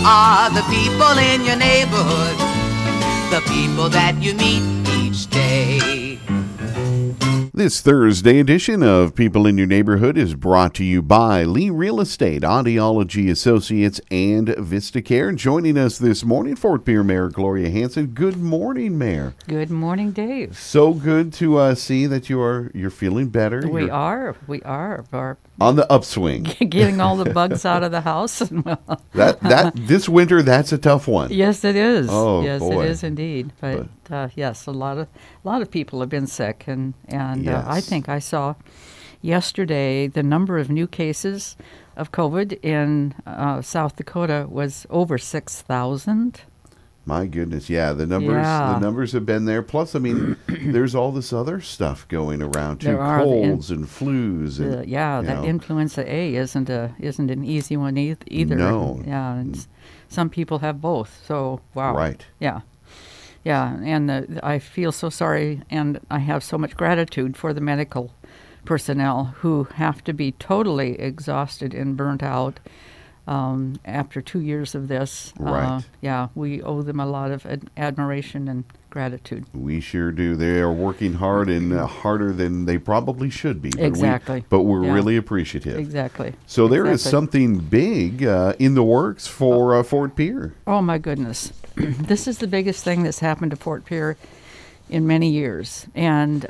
are the people in your neighborhood, the people that you meet each day. This Thursday edition of People in Your Neighborhood is brought to you by Lee Real Estate, Audiology Associates, and VistaCare. Joining us this morning, Fort Pierre Mayor Gloria Hanson. Good morning, Mayor. Good morning, Dave. So good to see that you're feeling better. We are. We're on the upswing. Getting all the bugs out of the house. that this winter, that's a tough one. Yes, it is. Oh, yes, boy. it is indeed. But yes, a lot of people have been sick, and Yes. I think I saw yesterday the number of new cases of COVID in South Dakota was over 6,000. My goodness, yeah, the numbers have been there. Plus, I mean, there's all this other stuff going around too, colds and flus. And, that influenza A isn't an easy one either. No. Yeah, and some people have both. So wow. Right. Yeah. Yeah, and I feel so sorry, and I have so much gratitude for the medical personnel who have to be totally exhausted and burnt out after 2 years of this. Right. We owe them a lot of admiration and gratitude. We sure do. They are working hard and harder than they probably should be. Exactly. But we're really appreciative. Exactly. So there is something big in the works for Fort Pierre. Oh, my goodness. This is the biggest thing that's happened to Fort Pierre in many years. And,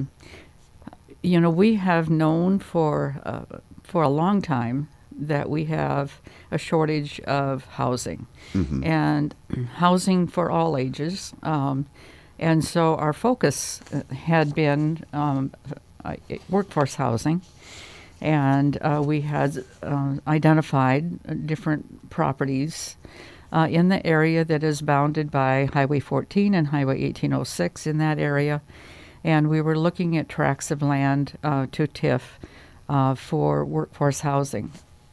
we have known for a long time that we have a shortage of housing, and housing for all ages. And so our focus had been workforce housing, and we had identified different properties in the area that is bounded by Highway 14 and Highway 1806 in that area. And we were looking at tracts of land to TIF for workforce housing.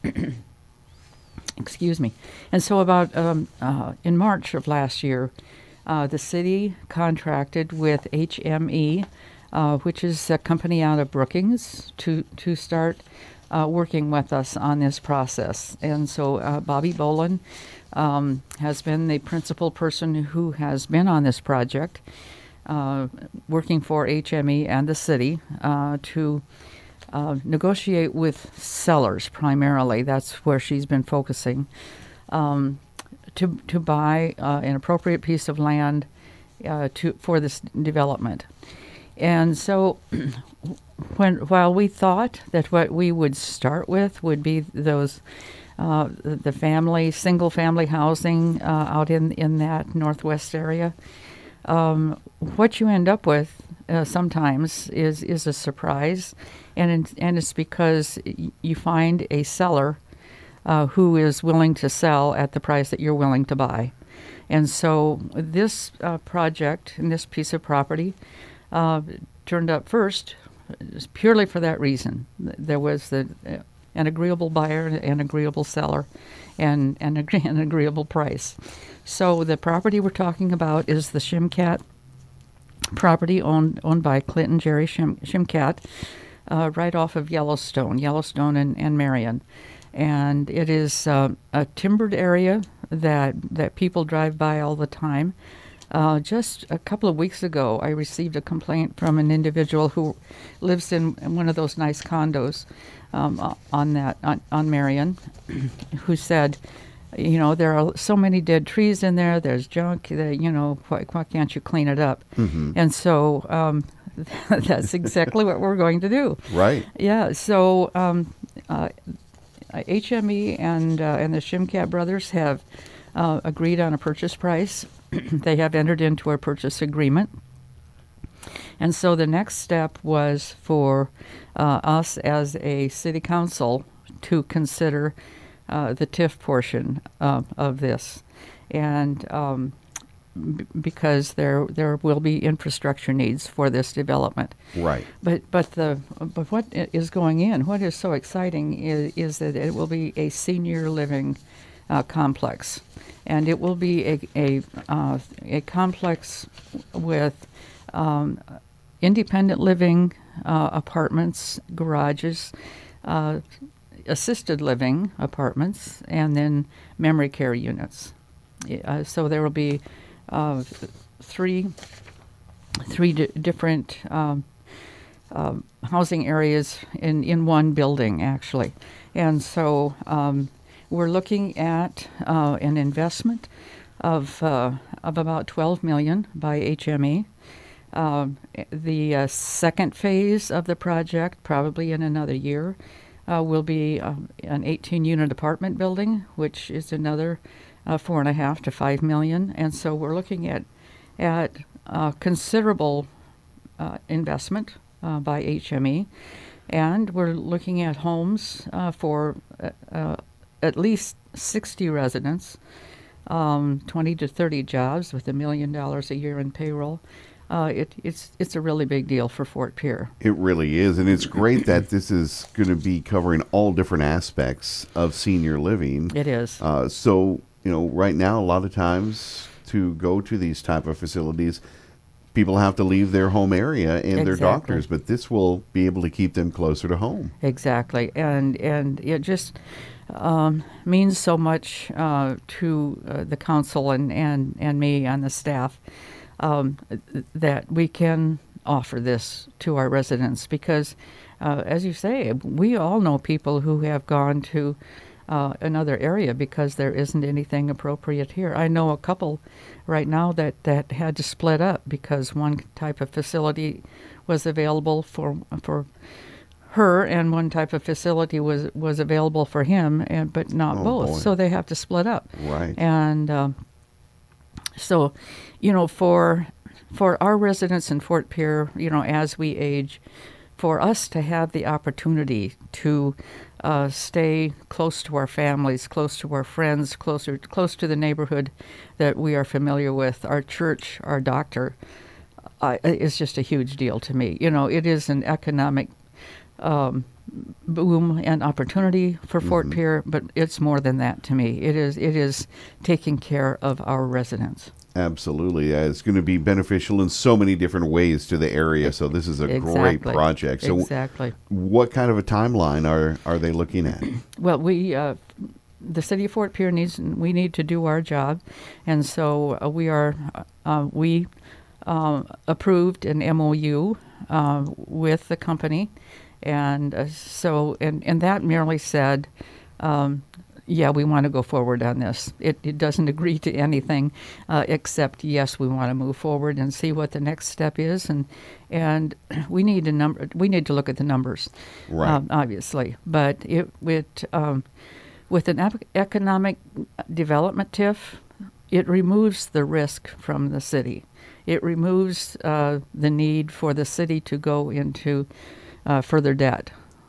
Excuse me. And so about in March of last year, the city contracted with HME, which is a company out of Brookings, to start working with us on this process. And so Bobby Boland has been the principal person who has been on this project, working for HME and the city to negotiate with sellers primarily. That's where she's been focusing, to buy an appropriate piece of land for this development. And so while we thought that what we would start with would be those the single family housing out in that northwest area, what you end up with sometimes is a surprise, and it's because you find a seller who is willing to sell at the price that you're willing to buy. And so this project and this piece of property turned up first purely for that reason. There was an agreeable buyer, an agreeable seller, and an agreeable price. So the property we're talking about is the Shimkat property owned by Clinton Jerry Shimkat, right off of Yellowstone and Marion. And it is a timbered area that people drive by all the time. Just a couple of weeks ago, I received a complaint from an individual who lives in one of those nice condos on Marion, who said, there are so many dead trees in there. There's junk. Why can't you clean it up? Mm-hmm. And so that's exactly what we're going to do. Right. Yeah. So HME and the Shimkat brothers have agreed on a purchase price. They have entered into a purchase agreement. And so the next step was for us as a city council to consider the TIF portion of this. And because there will be infrastructure needs for this development. Right. But what is going in, what is so exciting is that it will be a senior living complex. And it will be a complex with independent living apartments, garages. assisted living apartments, and then memory care units. So there will be three different housing areas in one building, actually. And so we're looking at an investment of about $12 million by HME. The second phase of the project, probably in another year, will be an 18-unit apartment building, which is another $4.5 to $5 million. And so we're looking at considerable investment by HME, and we're looking at homes for at least 60 residents, 20 to 30 jobs with $1 million a year in payroll. It's a really big deal for Fort Pierre. It really is, and it's great that this is going to be covering all different aspects of senior living. It is. So, right now, a lot of times to go to these type of facilities, people have to leave their home area and their doctors, but this will be able to keep them closer to home. Exactly, and it just means so much to the council and me and the staff that we can offer this to our residents, because as you say, we all know people who have gone to another area because there isn't anything appropriate here. I know a couple right now that had to split up because one type of facility was available for her and one type of facility was available for him, but not both. Boy. So they have to split up. Right. And so, for our residents in Fort Pierre, as we age, for us to have the opportunity to stay close to our families, close to our friends, close to the neighborhood that we are familiar with, our church, our doctor, is just a huge deal to me. It is an economic boom and opportunity for Fort Pierre, but it's more than that to me. It is taking care of our residents. Absolutely. It's going to be beneficial in so many different ways to the area, so this is a great project. So exactly. What kind of a timeline are they looking at? Well, the city of Fort Pierre we need to do our job, and so we approved an MOU with the company, and and that merely said, yeah, we want to go forward on this. It doesn't agree to anything except, yes, we want to move forward and see what the next step is, and we need to look at the numbers, right? Obviously, but with an economic development TIF, it removes the risk from the city. It removes the need for the city to go into further debt.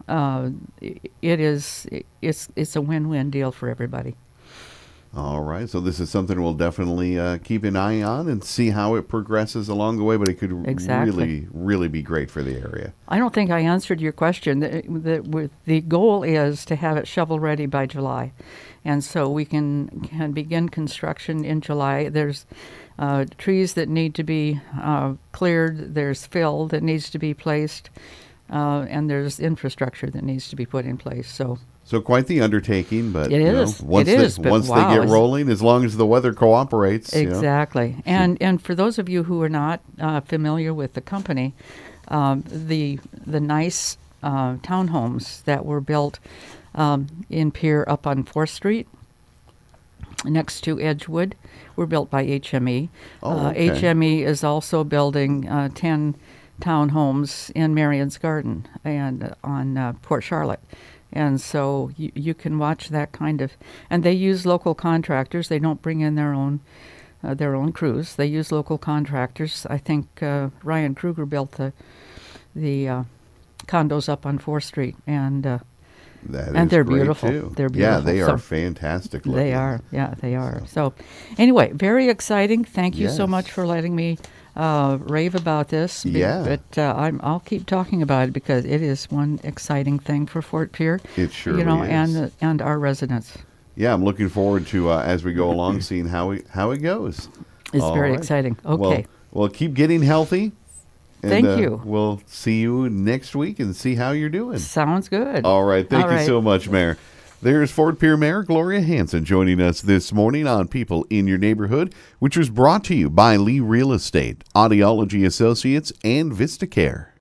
It's a win-win deal for everybody. All right, so this is something we'll definitely keep an eye on and see how it progresses along the way, but it could really, really be great for the area. I don't think I answered your question. The goal is to have it shovel-ready by July, and so we can begin construction in July. There's trees that need to be cleared. There's fill that needs to be placed. And there's infrastructure that needs to be put in place. So quite the undertaking, but it is. Once they get rolling, as long as the weather cooperates. Exactly. And for those of you who are not familiar with the company, the nice townhomes that were built in Pierre up on 4th Street next to Edgewood were built by HME. Okay. HME is also building 10 townhomes in Marion's Garden and on Port Charlotte. And so you can watch that kind of, and they use local contractors. They don't bring in their own crews. They use local contractors. I think Ryan Kruger built the condos up on 4th Street, and they're beautiful. Too. They're beautiful. Yeah, they are fantastic looking. They are. Yeah, they are. So anyway, very exciting. Thank you so much for letting me rave about this. Yeah. But I'll keep talking about it because it is one exciting thing for Fort Pierre. It surely is. And our residents. Yeah, I'm looking forward to, as we go along, seeing how it goes. It's very exciting. Okay. Well, keep getting healthy. Thank you. We'll see you next week and see how you're doing. Sounds good. All right. Thank All you right. so much, Mayor. There's Fort Pierre Mayor Gloria Hanson joining us this morning on People in Your Neighborhood, which was brought to you by Lee Real Estate, Audiology Associates, and VistaCare.